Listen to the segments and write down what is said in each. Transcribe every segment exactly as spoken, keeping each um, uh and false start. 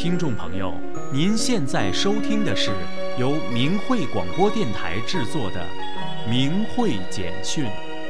听众朋友，您现在收听的是由明慧广播电台制作的《明慧简讯》。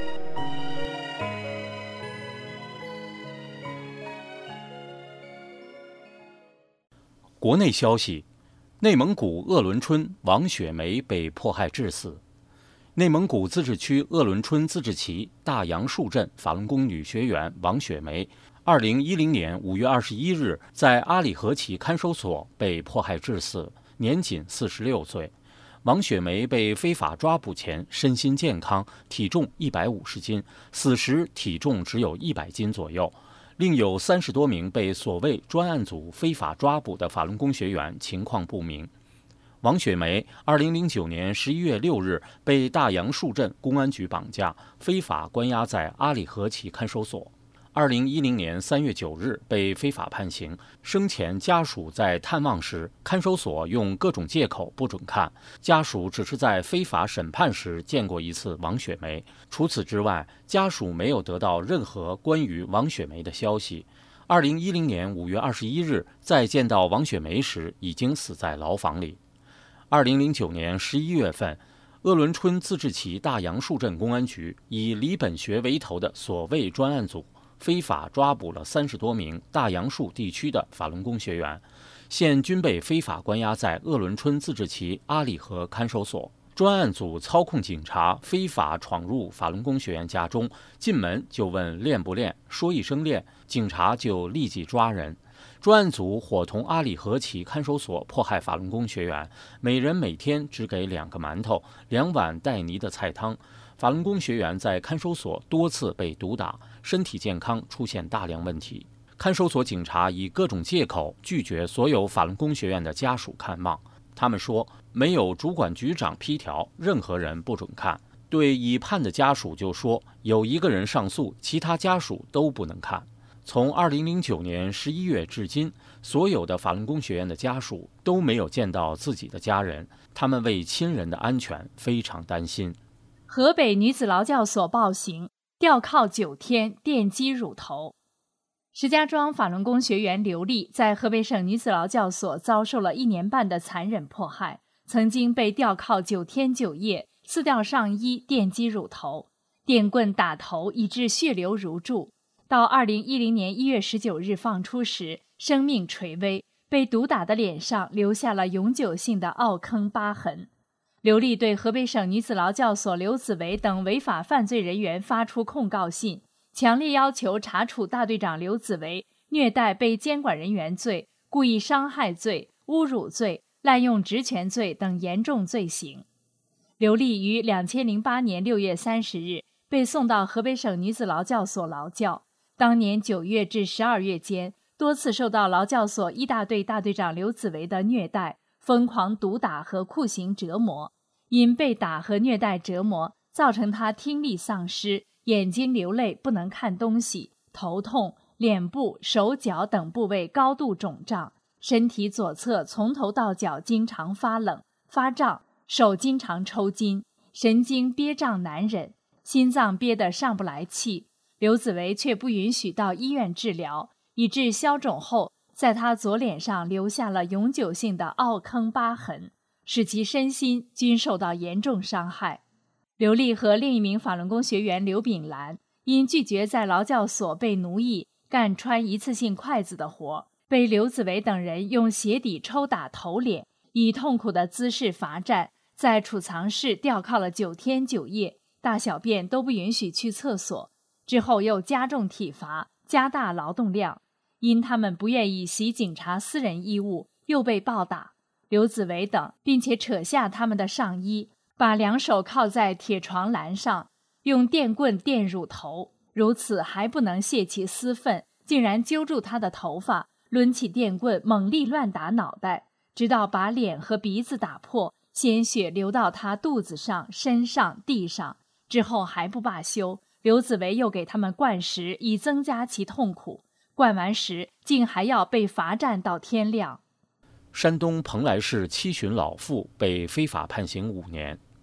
国内消息：内蒙古鄂伦春王雪梅被迫害致死。内蒙古自治区鄂伦春自治旗大杨树镇法轮功女学员王雪梅二零一零年五月二十一日在阿里河旗看守所被迫害致死，年仅四十六岁。王雪梅被非法抓捕前身心健康，体重一百五十斤，死时体重只有一百斤左右。另有三十多名被所谓专案组非法抓捕的法轮功学员情况不明。王雪梅二零零九年十一月六日被大杨树镇公安局绑架，非法关押在阿里河旗看守所。二零一零年三月九日被非法判刑，生前家属在探望时，看守所用各种借口不准看，家属只是在非法审判时见过一次王雪梅，除此之外，家属没有得到任何关于王雪梅的消息。二零一零年五月二十一日再见到王雪梅时，已经死在牢房里。二零零九年十一月份，鄂伦春自治旗大杨树镇公安局以李本学为头的所谓专案组非法抓捕了三十多名大杨树地区的法轮功学员，现均被非法关押在鄂伦春自治旗阿里河看守所。专案组操控警察非法闯入法轮功学员家中，进门就问练不练，说一声练，警察就立即抓人。专案组伙同阿里河旗看守所迫害法轮功学员，每人每天只给两个馒头、两碗带泥的菜汤。法轮功学员在看守所多次被毒打，身体健康出现大量问题。看守所警察以各种借口拒绝所有法轮功学员的家属看望。他们说，没有主管局长批条，任何人不准看。对已判的家属就说，有一个人上诉，其他家属都不能看。从二零零九年十一月至今，所有的法轮功学员的家属都没有见到自己的家人，他们为亲人的安全非常担心。 河北女子劳教所暴行，吊铐九天，电击乳头。石家庄法轮功学员刘丽在河北省女子劳教所遭受了一年半的残忍迫害，曾经被吊铐九天九夜，撕掉上衣，电击乳头，电棍打头以致血流如注。到二零一零年一月十九日放出时，生命垂危，被毒打的脸上留下了永久性的凹坑疤痕。刘丽对河北省女子劳教所刘子维等违法犯罪人员发出控告信，强烈要求查处大队长刘子维虐待被监管人员罪、故意伤害罪、侮辱罪、滥用职权罪等严重罪行。刘丽于二零零八年六月三十日被送到河北省女子劳教所劳教，当年九月至十二月间，多次受到劳教所一大队大队长刘子维的虐待、疯狂毒打和酷刑折磨。因被打和虐待折磨，造成他听力丧失、眼睛流泪不能看东西、头痛、脸部、手脚等部位高度肿胀，身体左侧从头到脚经常发冷、发胀，手经常抽筋，神经憋胀难忍，心脏憋得上不来气。刘子维却不允许到医院治疗，以致消肿后，在他左脸上留下了永久性的凹坑疤痕，使其身心均受到严重伤害。刘丽和另一名法轮功学员刘炳兰因拒绝在劳教所被奴役干穿一次性筷子的活，被刘子维等人用鞋底抽打头脸，以痛苦的姿势罚站，在储藏室吊铐了九天九夜，大小便都不允许去厕所。之后又加重体罚，加大劳动量，因他们不愿意洗警察私人衣物，又被暴打。刘子维等并且扯下他们的上衣，把两手铐在铁床栏上，用电棍电乳头，如此还不能泄其私愤，竟然揪住他的头发，抡起电棍猛力乱打脑袋，直到把脸和鼻子打破，鲜血流到他肚子上、身上、地上。之后还不罢休，刘子维又给他们灌食，以增加其痛苦。灌完食，竟还要被罚站到天亮。 山东蓬莱市七旬老妇被非法判刑五年。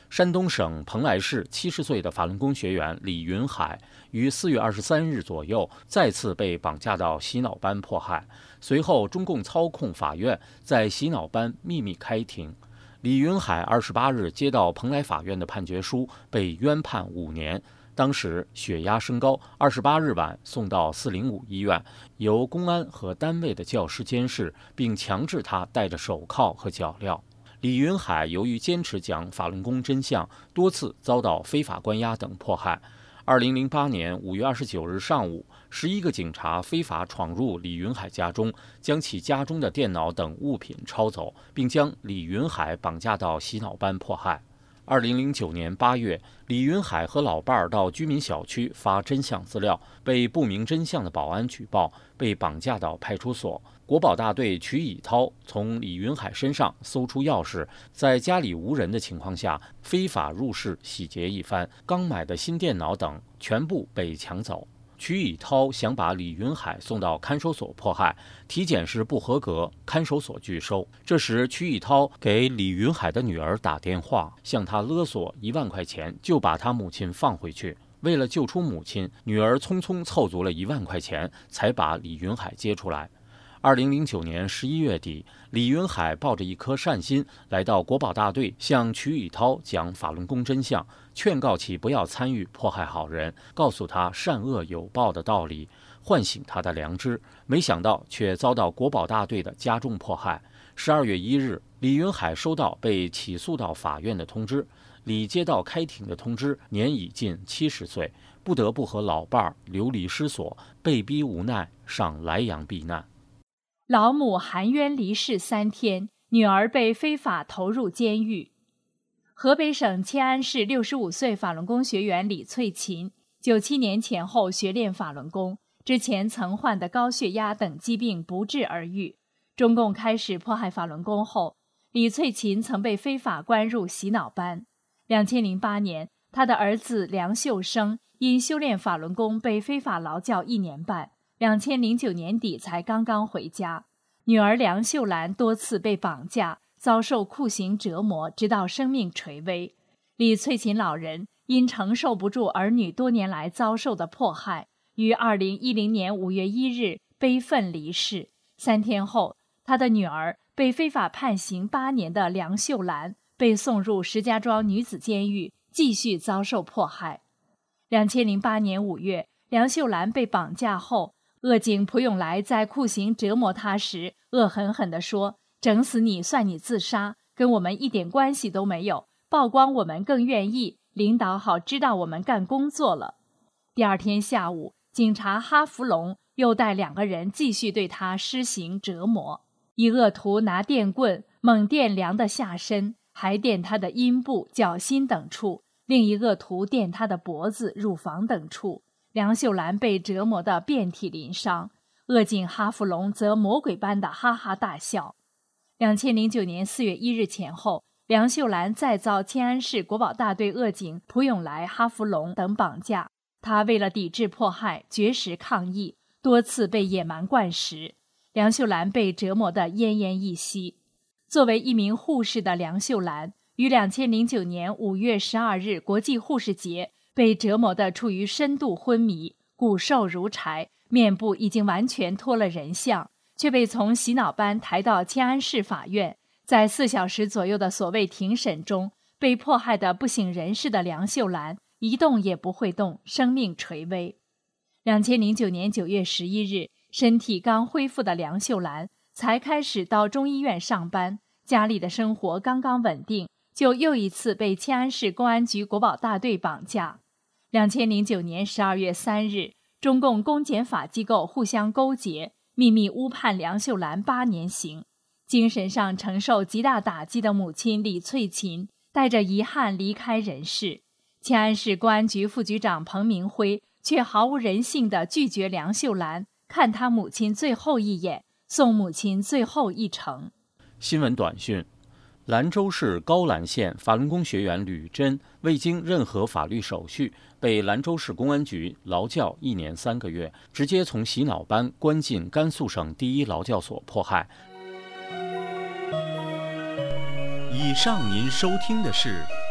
山东省蓬莱市七十岁的法轮功学员李云海于四月二十三日左右再次被绑架到洗脑班迫害，随后中共操控法院在洗脑班秘密开庭。李云海二十八日接到蓬莱法院的判决书，被冤判五年。当时血压升高，二十八日晚送到四零五医院，由公安和单位的教师监视，并强制他戴着手铐和脚镣。李云海由于坚持讲法轮功真相，多次遭到非法关押等迫害。二零零八年五月二十九日上午，十一个警察非法闯入李云海家中，将其家中的电脑等物品抄走，并将李云海绑架到洗脑班迫害。二零零九年八月，李云海和老伴儿到居民小区发真相资料，被不明真相的保安举报，被绑架到派出所。国保大队曲以涛从李云海身上搜出钥匙，在家里无人的情况下，非法入室洗劫一番，刚买的新电脑等全部被抢走。曲以涛想把李云海送到看守所迫害，体检时不合格，看守所拒收。这时，曲以涛给李云海的女儿打电话，向他勒索一万块钱，就把他母亲放回去。为了救出母亲，女儿匆匆凑足了一万块钱，才把李云海接出来。二零零九年十一月底，李云海抱着一颗善心来到国保大队，向曲以涛讲法轮功真相，劝告其不要参与迫害好人，告诉他善恶有报的道理，唤醒他的良知。没想到却遭到国保大队的加重迫害。十二月一日，李云海收到被起诉到法院的通知。李接到开庭的通知，年已近七十岁，不得不和老伴儿流离失所，被逼无奈上莱阳避难。 老母含冤离世三天，女儿被非法投入监狱。河北省迁安市六十五岁法轮功学员李翠琴，九七年前后学练法轮功，之前曾患的高血压等疾病不治而愈。中共开始迫害法轮功后，李翠琴曾被非法关入洗脑班。两千零八年，他的儿子梁秀生因修炼法轮功被非法劳教一年半。两千零九年底才刚刚回家，女儿梁秀兰多次被绑架，遭受酷刑折磨，直到生命垂危。李翠琴老人因承受不住儿女多年来遭受的迫害，于二零一零年五月一日悲愤离世。三天后，他的女儿被非法判刑八年的梁秀兰被送入石家庄女子监狱，继续遭受迫害。两千零八年五月，梁秀兰被绑架后，恶警蒲永来在酷刑折磨他时，恶狠狠地说：“整死你算你自杀，跟我们一点关系都没有，曝光我们更愿意，领导好知道我们干工作了。”第二天下午，警察哈福龙又带两个人继续对他施行折磨，一恶徒拿电棍猛电梁的下身，还电他的阴部、脚心等处；另一恶徒电他的脖子、乳房等处。梁秀兰被折磨得遍体鳞伤，恶警哈福龙则魔鬼般的哈哈大笑。两千零九年四月一日前后，梁秀兰再遭迁安市国保大队恶警蒲永来、哈福龙等绑架，她为了抵制迫害，绝食抗议，多次被野蛮灌食。梁秀兰被折磨得奄奄一息。作为一名护士的梁秀兰，于两千零九年五月十二日国际护士节被折磨得处于深度昏迷，骨瘦如柴，面部已经完全脱了人相，却被从洗脑班抬到迁安市法院。在四小时左右的所谓庭审中，被迫害得不省人事的梁秀兰一动也不会动，生命垂危。两千零九年九月十一日，身体刚恢复的梁秀兰才开始到中医院上班，家里的生活刚刚稳定，就又一次被迁安市公安局国保大队绑架。两千零九年十二月三日，中共公检法机构互相勾结，秘密误判梁秀兰八年刑。精神上承受极大打击的母亲李翠琴带着遗憾离开人世。迁安市公安局副局长彭明辉却毫无人性地拒绝梁秀兰看他母亲最后一眼，送母亲最后一程。 新闻短讯：兰州市高兰县法轮功学员吕珍未经任何法律手续，被兰州市公安局劳教一年三个月，直接从洗脑班关进甘肃省第一劳教所迫害。 以上您收听的是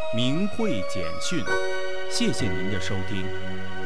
明慧简讯。谢谢您的收听。